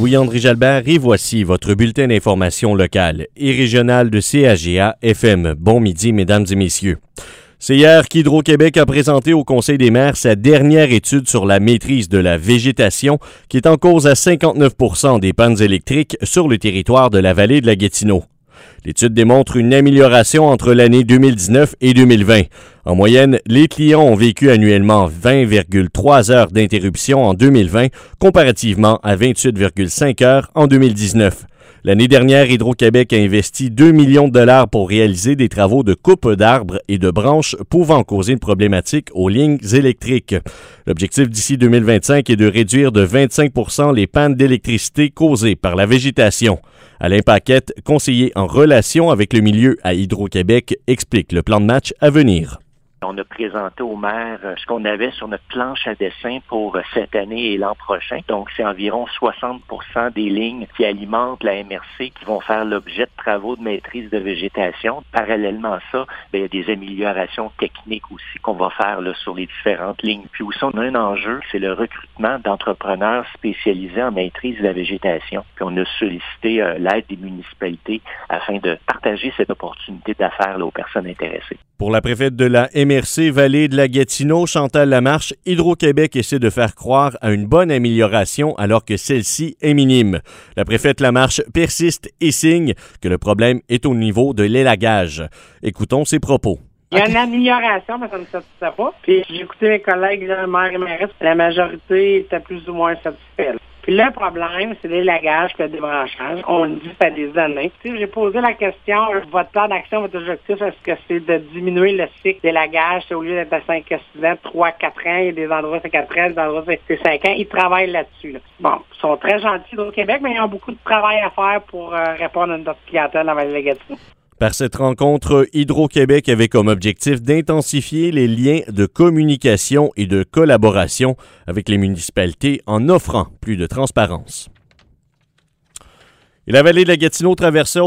Louis-André Jalbert et voici votre bulletin d'information locale et régionale de CAGA FM. Bon midi, mesdames et messieurs. C'est hier qu'Hydro-Québec a présenté au Conseil des maires sa dernière étude sur la maîtrise de la végétation qui est en cause à 59% des pannes électriques sur le territoire de la vallée de la Gatineau. L'étude démontre une amélioration entre l'année 2019 et 2020. En moyenne, les clients ont vécu annuellement 20,3 heures d'interruption en 2020, comparativement à 28,5 heures en 2019. L'année dernière, Hydro-Québec a investi 2 millions de dollars pour réaliser des travaux de coupe d'arbres et de branches pouvant causer une problématique aux lignes électriques. L'objectif d'ici 2025 est de réduire de 25% les pannes d'électricité causées par la végétation. Alain Paquette, conseiller en relation avec le milieu à Hydro-Québec, explique le plan de match à venir. On a présenté au maire ce qu'on avait sur notre planche à dessin pour cette année et l'an prochain. Donc, c'est environ 60% des lignes qui alimentent la MRC qui vont faire l'objet de travaux de maîtrise de végétation. Parallèlement à ça, il y a des améliorations techniques aussi qu'on va faire là, sur les différentes lignes. Puis aussi, on a un enjeu, c'est le recrutement d'entrepreneurs spécialisés en maîtrise de la végétation. Puis on a sollicité l'aide des municipalités afin de partager cette opportunité d'affaires là, aux personnes intéressées. Pour la préfète de la MRC Vallée de la Gatineau, Chantal Lamarche, Hydro-Québec essaie de faire croire à une bonne amélioration alors que celle-ci est minime. La préfète Lamarche persiste et signe que le problème est au niveau de l'élagage. Écoutons ses propos. Il y a une amélioration, mais ça ne me satisfait pas. Puis j'ai écouté mes collègues, le maire et mairesse, la majorité était plus ou moins satisfaite. Puis le problème, c'est l'élagage et le débranchage. On le dit, ça fait des années. J'ai posé la question, votre plan d'action, votre objectif, est-ce que c'est de diminuer le cycle d'élagage? C'est au lieu d'être à 5 à 6 ans, 3 à 4 ans, il y a des endroits c'est 4 ans, des endroits c'est 5 ans. Ils travaillent là-dessus. Là. Bon, ils sont très gentils au Québec, mais ils ont beaucoup de travail à faire pour répondre à notre clientèle dans la vallée de la Gatineau. Par cette rencontre, Hydro-Québec avait comme objectif d'intensifier les liens de communication et de collaboration avec les municipalités en offrant plus de transparence. Et la vallée de la Gatineau traversera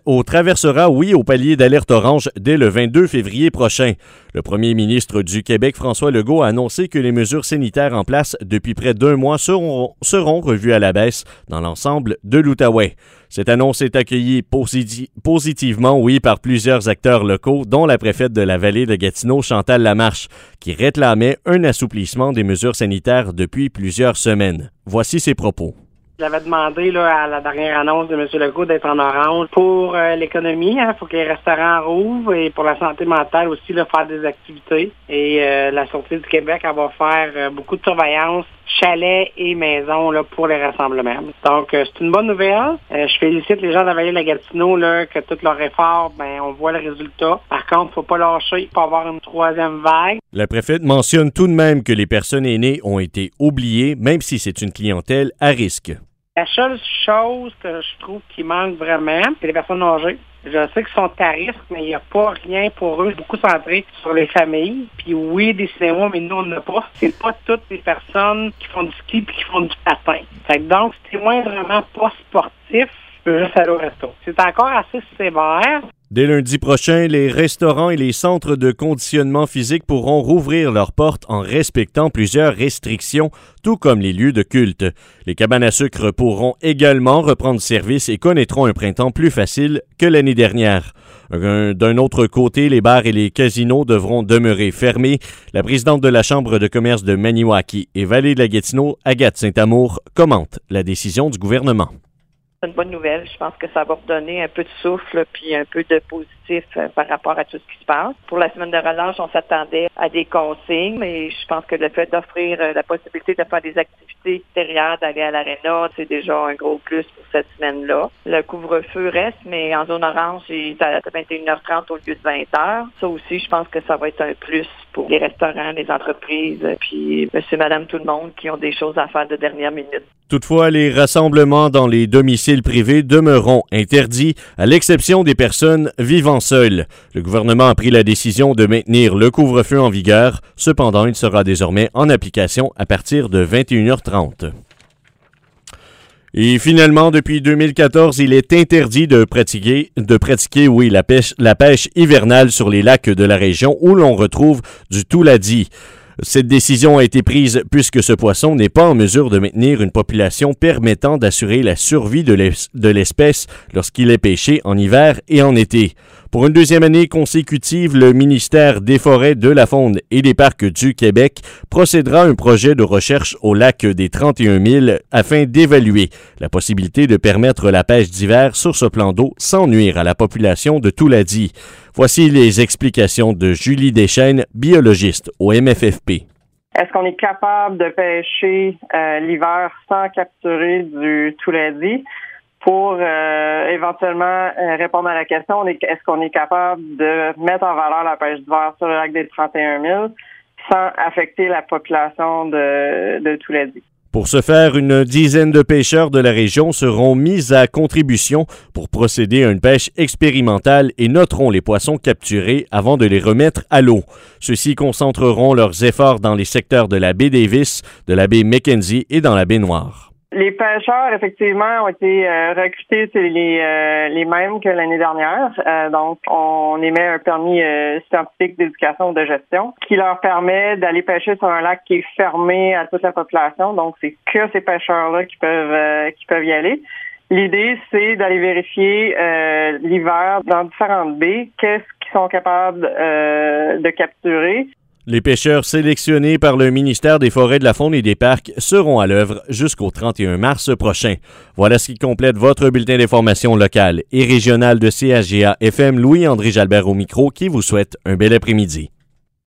au palier d'alerte orange dès le 22 février prochain. Le premier ministre du Québec, François Legault, a annoncé que les mesures sanitaires en place depuis près d'un mois seront revues à la baisse dans l'ensemble de l'Outaouais. Cette annonce est accueillie positivement, par plusieurs acteurs locaux, dont la préfète de la vallée de Gatineau, Chantal Lamarche, qui réclamait un assouplissement des mesures sanitaires depuis plusieurs semaines. Voici ses propos. J'avais demandé là, à la dernière annonce de M. Legault d'être en orange pour l'économie. Il faut que les restaurants rouvrent et pour la santé mentale aussi, là, faire des activités. Et la Sûreté du Québec, elle va faire beaucoup de surveillance, chalets et maisons là, pour les rassemblements. Donc, c'est une bonne nouvelle. Je félicite les gens de la vallée de la Gatineau là, que tous leurs efforts, on voit le résultat. Par contre, faut pas lâcher, il peut y avoir une troisième vague. La préfète mentionne tout de même que les personnes aînées ont été oubliées, même si c'est une clientèle à risque. La seule chose que je trouve qui manque vraiment, c'est les personnes âgées. Je sais qu'ils sont à risque, mais il n'y a pas rien pour eux, beaucoup centré sur les familles. Puis oui, des cinémas, mais nous, on n'en a pas. C'est pas toutes les personnes qui font du ski et qui font du patin. Fait que donc, c'est moins vraiment pas sportif, juste aller au resto. C'est encore assez sévère. Dès lundi prochain, les restaurants et les centres de conditionnement physique pourront rouvrir leurs portes en respectant plusieurs restrictions, tout comme les lieux de culte. Les cabanes à sucre pourront également reprendre service et connaîtront un printemps plus facile que l'année dernière. D'un autre côté, les bars et les casinos devront demeurer fermés. La présidente de la Chambre de commerce de Maniwaki et Vallée de la Gatineau, Agathe Saint-Amour, commente la décision du gouvernement. C'est une bonne nouvelle. Je pense que ça va redonner un peu de souffle puis un peu de positif par rapport à tout ce qui se passe. Pour la semaine de relâche, on s'attendait à des consignes, mais je pense que le fait d'offrir la possibilité de faire des activités extérieures, d'aller à l'aréna, c'est déjà un gros plus pour cette semaine-là. Le couvre-feu reste, mais en zone orange, il est à 21h30 au lieu de 20h. Ça aussi, je pense que ça va être un plus pour les restaurants, les entreprises, puis monsieur, madame, tout le monde qui ont des choses à faire de dernière minute. Toutefois, les rassemblements dans les domiciles privés demeureront interdits, à l'exception des personnes vivant seules. Le gouvernement a pris la décision de maintenir le couvre-feu en vigueur. Cependant, il sera désormais en application à partir de 21h30. Et finalement, depuis 2014, il est interdit de pratiquer la pêche hivernale sur les lacs de la région où l'on retrouve du touladi. Cette décision a été prise puisque ce poisson n'est pas en mesure de maintenir une population permettant d'assurer la survie de l'espèce lorsqu'il est pêché en hiver et en été. Pour une deuxième année consécutive, le ministère des Forêts, de la Faune et des Parcs du Québec procédera à un projet de recherche au lac des 31 000 afin d'évaluer la possibilité de permettre la pêche d'hiver sur ce plan d'eau sans nuire à la population de Touladi. Voici les explications de Julie Deschênes, biologiste au MFFP. Est-ce qu'on est capable de pêcher l'hiver sans capturer du Touladi? Pour éventuellement répondre à la question, est-ce qu'on est capable de mettre en valeur la pêche d'hiver sur le lac des 31 000 sans affecter la population de Touladi? Pour ce faire, une dizaine de pêcheurs de la région seront mis à contribution pour procéder à une pêche expérimentale et noteront les poissons capturés avant de les remettre à l'eau. Ceux-ci concentreront leurs efforts dans les secteurs de la baie Davis, de la baie Mackenzie et dans la baie Noire. Les pêcheurs, effectivement, ont été recrutés, c'est les mêmes que l'année dernière. Donc, on émet un permis scientifique d'éducation ou de gestion qui leur permet d'aller pêcher sur un lac qui est fermé à toute la population. Donc, c'est que ces pêcheurs-là qui peuvent y aller. L'idée, c'est d'aller vérifier l'hiver dans différentes baies, qu'est-ce qu'ils sont capables de capturer. Les pêcheurs sélectionnés par le ministère des Forêts, de la Faune et des Parcs seront à l'œuvre jusqu'au 31 mars prochain. Voilà ce qui complète votre bulletin d'information locale et régionale de CHGA FM. Louis-André Jalbert au micro qui vous souhaite un bel après-midi.